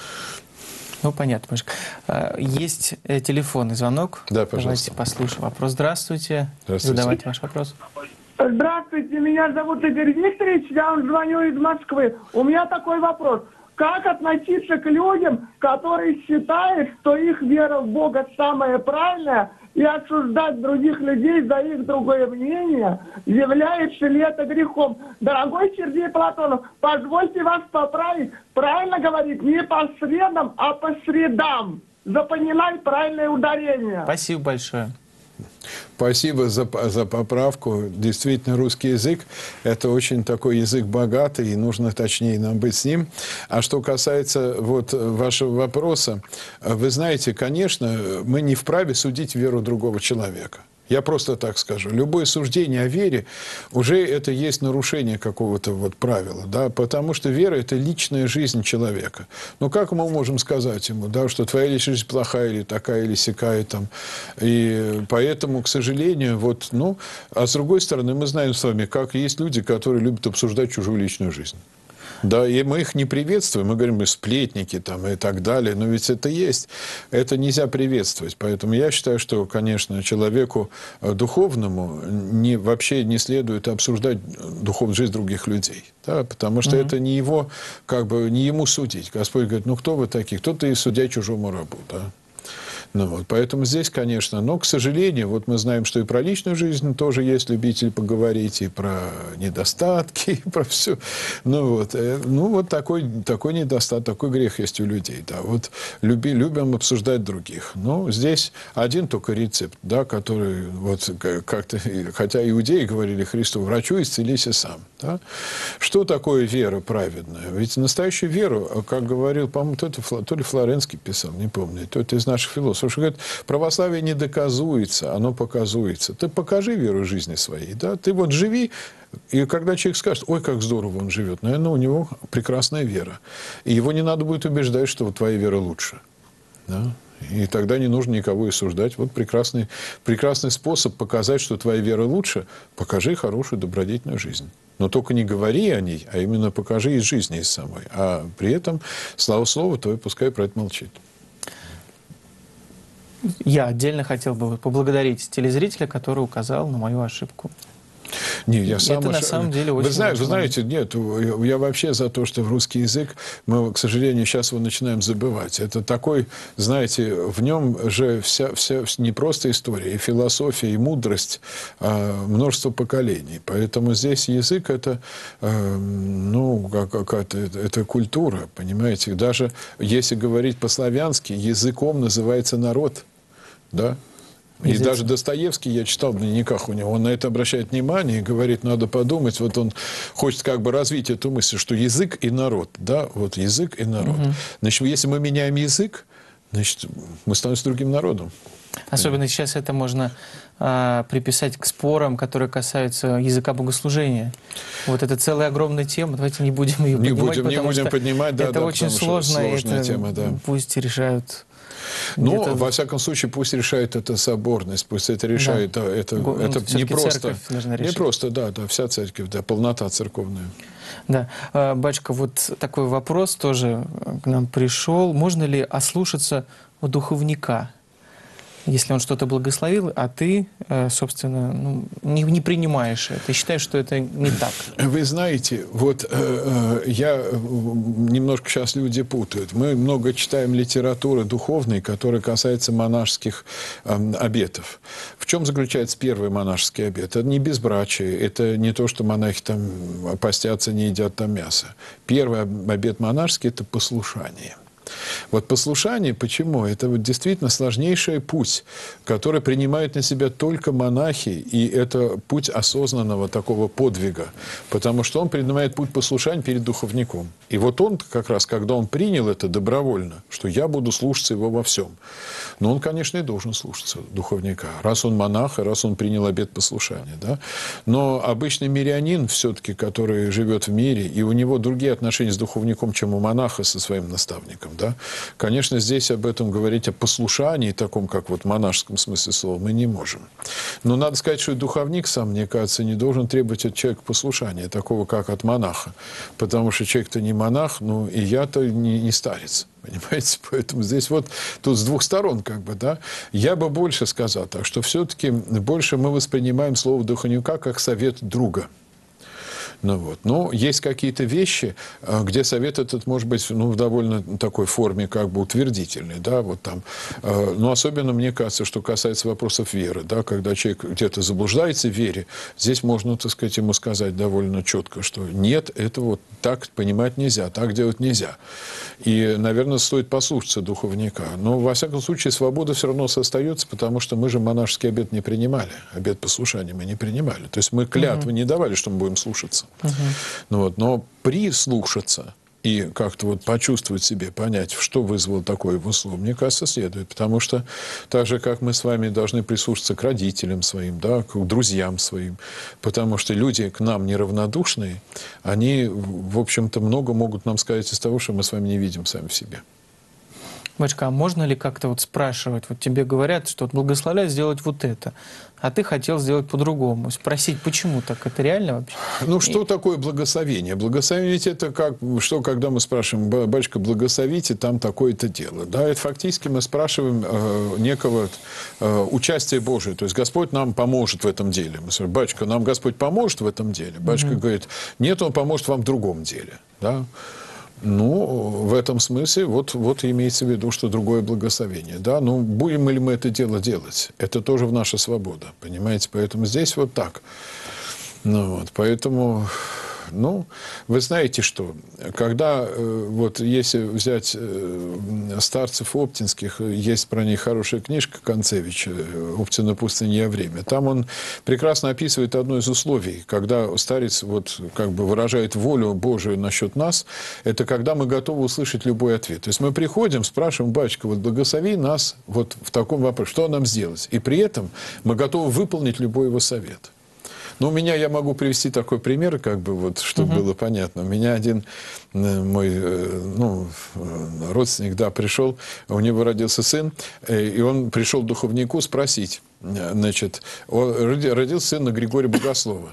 Понятно. Есть телефонный звонок. Да, пожалуйста. Давайте послушаем вопрос. Здравствуйте. Задавайте ваш вопрос. Здравствуйте, меня зовут Игорь Викторович, я вам звоню из Москвы. У меня такой вопрос. Как относиться к людям, которые считают, что их вера в Бога самая правильная, и осуждать других людей за их другое мнение, является ли это грехом? Дорогой Сергей Платонов, позвольте вас поправить. Правильно говорить не по средам, а по средам. Запоминай правильное ударение. Спасибо большое. Спасибо за поправку. Действительно, русский язык – это очень такой язык богатый, и нужно точнее нам быть с ним. А что касается вашего вопроса, вы знаете, конечно, мы не вправе судить веру другого человека. Я просто так скажу. Любое суждение о вере уже это есть нарушение какого-то правила, да, потому что вера – это личная жизнь человека. Как мы можем сказать ему, да, что твоя личная жизнь плохая или такая, или сякая там. И поэтому, к сожалению, а с другой стороны, мы знаем с вами, как есть люди, которые любят обсуждать чужую личную жизнь. Да, и мы их не приветствуем, мы говорим, мы сплетники там, и так далее, но ведь это есть, это нельзя приветствовать. Поэтому я считаю, что, конечно, человеку духовному вообще не следует обсуждать духовную жизнь других людей, да, потому что это не его, не ему судить. Господь говорит, кто вы такие? Кто-то и судья чужому рабу, да. Ну, вот, поэтому здесь, конечно, но, к сожалению, вот мы знаем, что и про личную жизнь тоже есть любитель поговорить, и про недостатки, и про все. Ну, вот такой недостаток, такой грех есть у людей. Да. Вот любим обсуждать других. Ну, здесь один только рецепт, да, который вот как-то, хотя иудеи говорили Христу: врачу исцелись и сам. Да. Что такое вера праведная? Ведь настоящую веру, как говорил, по-моему, то ли Флоренский писал, не помню, то это из наших философов, что говорит, православие не доказуется, оно показуется. Ты покажи веру жизни своей, да, ты вот живи, и когда человек скажет: ой, как здорово он живет, наверное, у него прекрасная вера. И его не надо будет убеждать, что твоя вера лучше. Да? И тогда не нужно никого осуждать. Вот прекрасный способ показать, что твоя вера лучше. Покажи хорошую, добродетельную жизнь. Но только не говори о ней, а именно покажи из жизни, из самой. А при этом, слава слову, твое пускай про это молчит. Я отдельно хотел бы поблагодарить телезрителя, который указал на мою ошибку. Не, я сам это на самом деле очень вы знаете, нет, я вообще за то, что в русский язык мы, к сожалению, сейчас его начинаем забывать. Это такой, знаете, в нем же вся не просто история, и философия, и мудрость, а множество поколений. Поэтому здесь язык это, это культура, понимаете. Даже если говорить по-славянски, языком называется народ, да. И даже Достоевский, я читал в дневниках у него, он на это обращает внимание и говорит, надо подумать, вот он хочет как бы развить эту мысль, что язык и народ, да, вот язык и народ. Значит, если мы меняем язык, значит, мы становимся другим народом. Особенно сейчас это можно приписать к спорам, которые касаются языка богослужения. Вот это целая огромная тема, давайте не будем ее поднимать, да, это очень сложно, сложная тема, да. Пусть решают. Но, во всяком случае, пусть решает это соборность, пусть это решает, да. Это не просто, вся церковь, да, полнота церковная. Да. Батюшка, вот такой вопрос тоже к нам пришел. Можно ли ослушаться у духовника, если он что-то благословил, а ты, собственно, не принимаешь это, ты считаешь, что это не так? Вы знаете, вот немножко сейчас люди путают. Мы много читаем литературы духовной, которая касается монашеских обетов. В чем заключается первый монашеский обет? Это не безбрачие, это не то, что монахи там постятся, не едят там мясо. Первый обет монашеский – это послушание. Вот послушание, почему? Это вот действительно сложнейший путь, который принимают на себя только монахи, и это путь осознанного такого подвига, потому что он принимает путь послушания перед духовником. И вот он как раз, когда он принял это добровольно, что я буду слушаться его во всем, но он, конечно, и должен слушаться духовника, раз он монах, и раз он принял обет послушания. Да? Но обычный мирянин все-таки, который живет в мире, и у него другие отношения с духовником, чем у монаха со своим наставником, да? Конечно, здесь об этом говорить, о послушании, таком, как вот в монашеском смысле слова, мы не можем. Но надо сказать, что и духовник сам, мне кажется, не должен требовать от человека послушания, такого, как от монаха. Потому что человек-то не монах, и я-то не старец. Понимаете? Поэтому здесь вот тут с двух сторон как бы, да. Я бы больше сказал так, что все-таки больше мы воспринимаем слово духовника как совет друга. Но есть какие-то вещи, где совет этот может быть в довольно такой форме как бы утвердительный. Да, вот там. Но особенно, мне кажется, что касается вопросов веры. Да, когда человек где-то заблуждается в вере, здесь можно, так сказать, ему сказать довольно четко, что нет, это вот так понимать нельзя, так делать нельзя. И, наверное, стоит послушаться духовника. Но, во всяком случае, свобода все равно остается, потому что мы же монашеский обет не принимали. Обет послушания мы не принимали. То есть мы клятвы не давали, что мы будем слушаться. Но прислушаться и как-то вот почувствовать себе, понять, что вызвало такое его слово, мне кажется, следует. Потому что так же, как мы с вами должны прислушаться к родителям своим, да, к друзьям своим, потому что люди к нам неравнодушные, они, в общем-то, много могут нам сказать из того, что мы с вами не видим сами в себе. Батюшка, а можно ли как-то вот спрашивать, вот тебе говорят, что вот благословляют сделать вот это, а ты хотел сделать по-другому. Спросить, почему так? Это реально вообще? Что такое благословение? Благословение это как, что когда мы спрашиваем, батюшка, благословите, там такое-то дело. Да, это фактически мы спрашиваем некого участия Божия. То есть Господь нам поможет в этом деле. Мы спрашиваем, батюшка, нам Господь поможет в этом деле? Батюшка говорит, нет, Он поможет вам в другом деле. Да? Ну, в этом смысле вот имеется в виду, что другое благословение. Да? Ну, будем ли мы это дело делать? Это тоже в наша свобода, понимаете? Поэтому здесь вот так. Ну, вот, поэтому... Ну, вы знаете что, когда, вот если взять старцев оптинских, есть про них хорошая книжка Концевича «Оптина пустыня время». Там он прекрасно описывает одно из условий, когда старец вот как бы выражает волю Божию насчет нас, это когда мы готовы услышать любой ответ. То есть мы приходим, спрашиваем: батюшка, вот благослови нас вот в таком вопросе, что нам сделать? И при этом мы готовы выполнить любой его совет. Ну, у меня, я могу привести такой пример, как бы вот, чтобы было понятно. У меня один мой родственник, да, пришел, у него родился сын, и он пришел к духовнику спросить, значит, родился сын на Григория Богослова.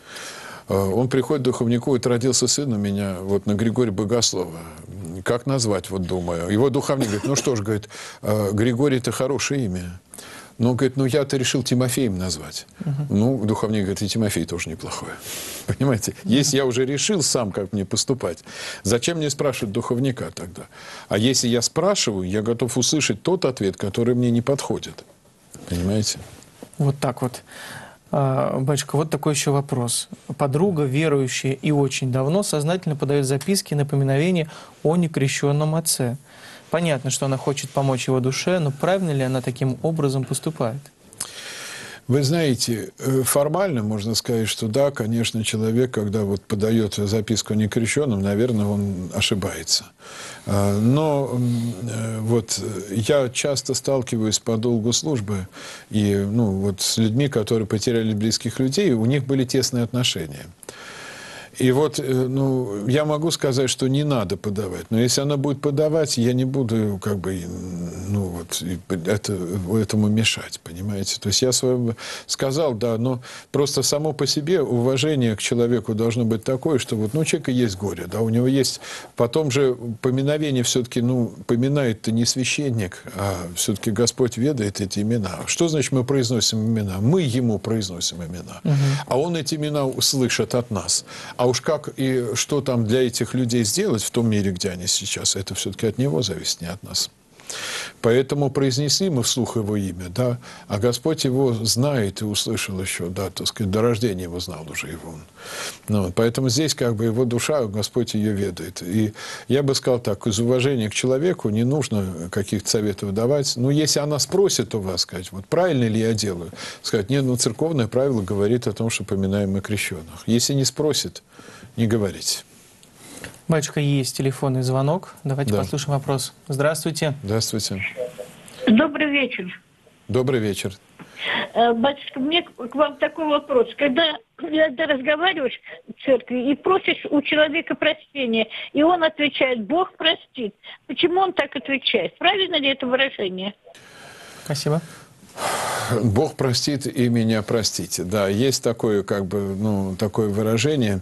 Он приходит к духовнику, говорит: родился сын у меня вот на Григория Богослова. Как назвать, вот думаю. Его духовник говорит: ну что ж, говорит, Григорий – это хорошее имя. Но, говорит, ну я-то решил Тимофеем назвать. Ну, духовник говорит: и Тимофей тоже неплохое. Понимаете? Если я уже решил сам, как мне поступать, зачем мне спрашивать духовника тогда? А если я спрашиваю, я готов услышать тот ответ, который мне не подходит. Понимаете? Вот так вот. Батюшка, вот такой еще вопрос. Подруга, верующая и очень давно, сознательно подает записки, напоминовения о некрещенном отце. Понятно, что она хочет помочь его душе, но правильно ли она таким образом поступает? Вы знаете, формально можно сказать, что да, конечно, человек, когда вот подает записку некрещенным, наверное, он ошибается. Но вот я часто сталкиваюсь по долгу службы и, ну, вот с людьми, которые потеряли близких людей, у них были тесные отношения. И вот, ну, я могу сказать, что не надо подавать. Но если она будет подавать, я не буду, как бы, ну, вот, этому мешать, понимаете? То есть я своему сказал, да, но просто само по себе уважение к человеку должно быть такое, что вот, ну, у человека есть горе, да, у него есть... Потом же поминовение все-таки, ну, поминает-то не священник, а все-таки Господь ведает эти имена. Что значит мы произносим имена? Мы ему произносим имена. А он эти имена услышит от нас. А уж как и что там для этих людей сделать в том мире, где они сейчас, это все-таки от него зависит, не от нас. Поэтому произнесли мы вслух его имя, да, а Господь его знает и услышал еще, да, так сказать, до рождения его знал уже его. Ну, поэтому здесь как бы его душа, Господь ее ведает. И я бы сказал так, из уважения к человеку не нужно каких-то советов давать. Но если она спросит у вас, сказать, вот правильно ли я делаю, сказать: нет, ну церковное правило говорит о том, что поминаем мы крещенных. Если не спросит, не говорите. Батюшка, есть телефонный звонок. Давайте послушаем вопрос. Здравствуйте. Здравствуйте. Добрый вечер. Добрый вечер. Батюшка, мне к вам такой вопрос. Когда разговариваешь в церкви и просишь у человека прощения, и он отвечает: Бог простит. Почему он так отвечает? Правильно ли это выражение? Спасибо. Бог простит и меня простите. Да, есть такое, как бы, ну, такое выражение.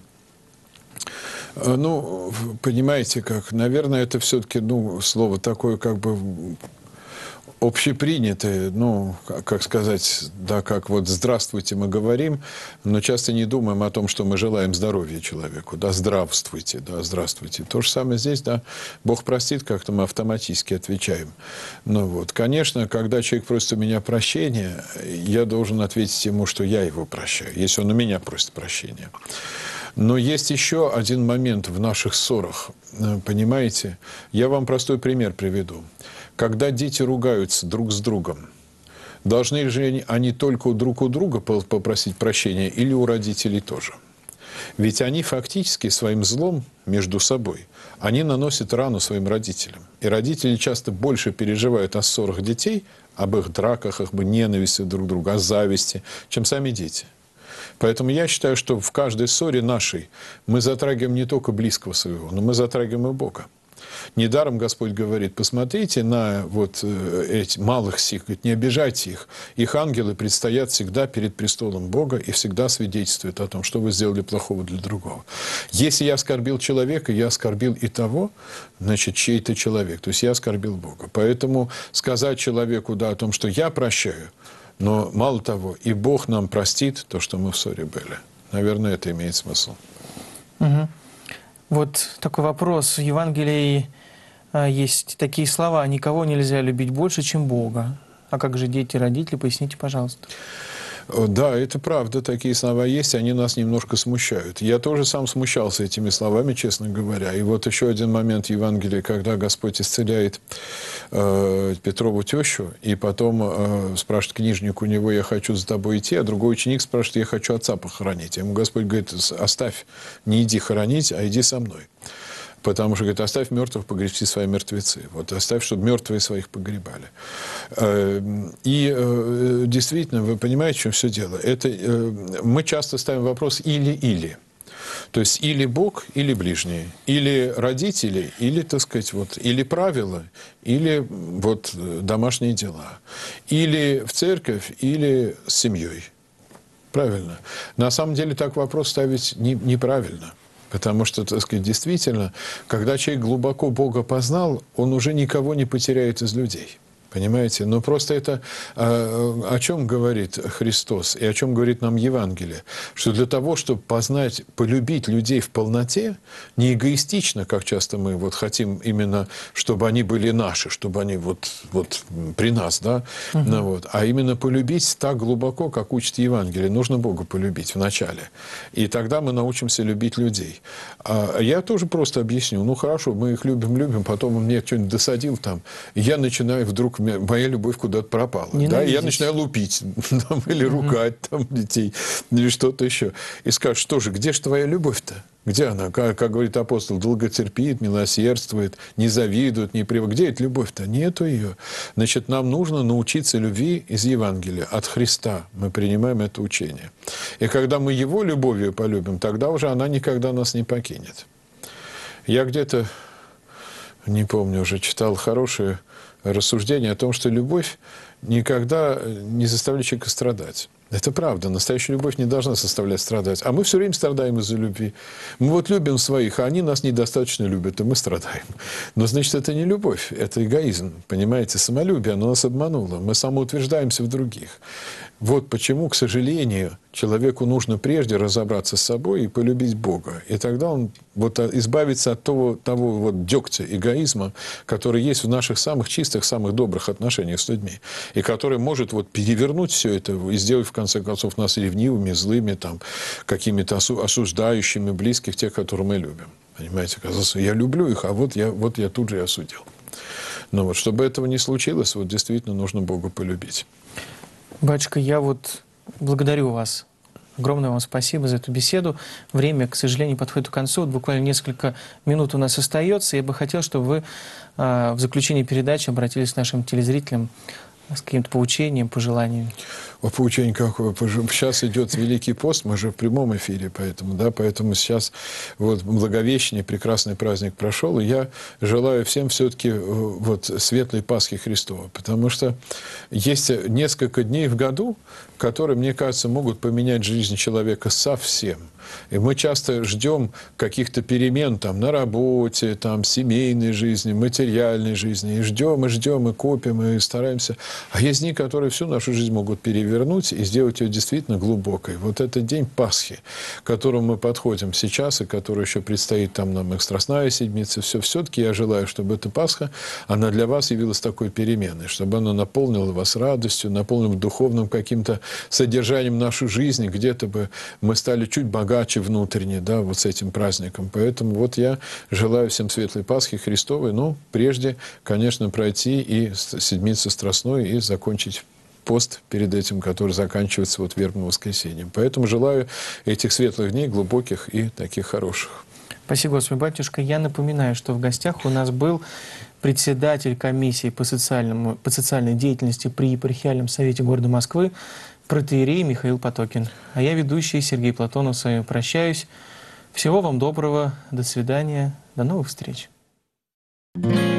Ну, понимаете, как, наверное, это все-таки, ну, слово такое, как бы, общепринятое, ну, как сказать, да, как вот «здравствуйте» мы говорим, но часто не думаем о том, что мы желаем здоровья человеку, да, «здравствуйте», да, «здравствуйте». То же самое здесь, да, Бог простит, как-то мы автоматически отвечаем. Ну, вот, конечно, когда человек просит у меня прощения, я должен ответить ему, что я его прощаю, если он у меня просит прощения. Но есть еще один момент в наших ссорах, понимаете? Я вам простой пример приведу. Когда дети ругаются друг с другом, должны же они только друг у друга попросить прощения или у родителей тоже? Ведь они фактически своим злом между собой, они наносят рану своим родителям. И родители часто больше переживают о ссорах детей, об их драках, об их ненависти друг к другу, о зависти, чем сами дети. Поэтому я считаю, что в каждой ссоре нашей мы затрагиваем не только близкого своего, но мы затрагиваем и Бога. Недаром Господь говорит: посмотрите на вот эти малых сих, говорит, не обижайте их. Их ангелы предстоят всегда перед престолом Бога и всегда свидетельствуют о том, что вы сделали плохого для другого. Если я оскорбил человека, я оскорбил и того, значит, чей-то человек. То есть я оскорбил Бога. Поэтому сказать человеку, да, о том, что я прощаю, но мало того, и Бог нам простит то, что мы в ссоре были. Наверное, это имеет смысл. Угу. Вот такой вопрос. В Евангелии есть такие слова: «Никого нельзя любить больше, чем Бога». А как же дети, родители? Поясните, пожалуйста. Да, это правда, такие слова есть, они нас немножко смущают. Я тоже сам смущался этими словами, честно говоря. И вот еще один момент в Евангелии, когда Господь исцеляет Петрову тещу, и потом спрашивает книжник у него: «Я хочу за тобой идти», а другой ученик спрашивает: «Я хочу отца похоронить». Ему Господь говорит: «Оставь, не иди хоронить, а иди со мной». Потому что, говорит, оставь мертвых погребти свои мертвецы. Вот оставь, чтобы мертвые своих погребали. И действительно, вы понимаете, в чем все дело? Это, мы часто ставим вопрос «или-или». То есть или Бог, или ближние, или родители, или, так сказать, вот, или правила, или вот домашние дела, или в церковь, или с семьей. Правильно. На самом деле так вопрос ставить неправильно. Потому что, так сказать, действительно, когда человек глубоко Бога познал, он уже никого не потеряет из людей. Понимаете? Но просто это о чем говорит Христос и о чем говорит нам Евангелие? Что для того, чтобы познать, полюбить людей в полноте, не эгоистично, как часто мы вот хотим именно, чтобы они были наши, чтобы они вот при нас, да? Ну, вот, а именно полюбить так глубоко, как учит Евангелие. Нужно Бога полюбить вначале. И тогда мы научимся любить людей. А я тоже просто объясню. Ну, хорошо, мы их любим, потом он мне что-нибудь досадил там, и я начинаю вдруг, моя любовь куда-то пропала. Да? И я начинаю лупить там, или ругать там, детей, или что-то еще. И скажешь: что же, где же твоя любовь-то? Где она? Как говорит апостол, долготерпит, милосердствует, не завидует, не привык. Где эта любовь-то? Нету ее. Значит, нам нужно научиться любви из Евангелия, от Христа. Мы принимаем это учение. И когда мы Его любовью полюбим, тогда уже она никогда нас не покинет. Я где-то, не помню, уже читал хорошее рассуждение о том, что любовь никогда не заставляет человека страдать. Это правда. Настоящая любовь не должна заставлять страдать. А мы все время страдаем из-за любви. Мы вот любим своих, а они нас недостаточно любят, и мы страдаем. Но, значит, это не любовь, это эгоизм. Понимаете, самолюбие, оно нас обмануло. Мы самоутверждаемся в других. Вот почему, к сожалению, человеку нужно прежде разобраться с собой и полюбить Бога. И тогда он вот избавится от того вот дегтя, эгоизма, который есть в наших самых чистых, самых добрых отношениях с людьми. И который может вот перевернуть все это и сделать, в конце концов, нас ревнивыми, злыми, там, какими-то осуждающими близких, тех, которых мы любим. Понимаете, оказывается, я люблю их, а вот я тут же и осудил. Но вот чтобы этого не случилось, вот действительно нужно Бога полюбить. Батюшка, я вот благодарю вас. Огромное вам спасибо за эту беседу. Время, к сожалению, подходит к концу. Вот буквально несколько минут у нас остается. Я бы хотел, чтобы вы в заключении передачи обратились к нашим телезрителям с каким-то поучением, пожеланием. Поучение какое? Сейчас идет Великий пост, мы же в прямом эфире, поэтому сейчас вот Благовещение, прекрасный праздник прошел, и я желаю всем все-таки вот светлой Пасхи Христовой, потому что есть несколько дней в году, которые, мне кажется, могут поменять жизнь человека совсем. И мы часто ждем каких-то перемен там, на работе, там, семейной жизни, материальной жизни. И ждем, и копим, и стараемся. А есть дни, которые всю нашу жизнь могут перевернуть и сделать ее действительно глубокой. Вот этот день Пасхи, к которому мы подходим сейчас, и который еще предстоит там нам их Страстная Седмица, все-таки я желаю, чтобы эта Пасха, она для вас явилась такой переменой, чтобы она наполнила вас радостью, наполнила духовным каким-то содержанием нашу жизнь, где-то бы мы стали чуть богаче внутренне, да, вот с этим праздником. Поэтому вот я желаю всем светлой Пасхи Христовой, но прежде, конечно, пройти и Седмицу Страстную и закончить пост перед этим, который заканчивается вот вербным воскресеньем. Поэтому желаю этих светлых дней, глубоких и таких хороших. Спасибо, Господи, батюшка. Я напоминаю, что в гостях у нас был председатель комиссии по социальной деятельности при епархиальном совете города Москвы протоиерей Михаил Потокин. А я, ведущий Сергей Платонов, с вами прощаюсь. Всего вам доброго, до свидания, до новых встреч.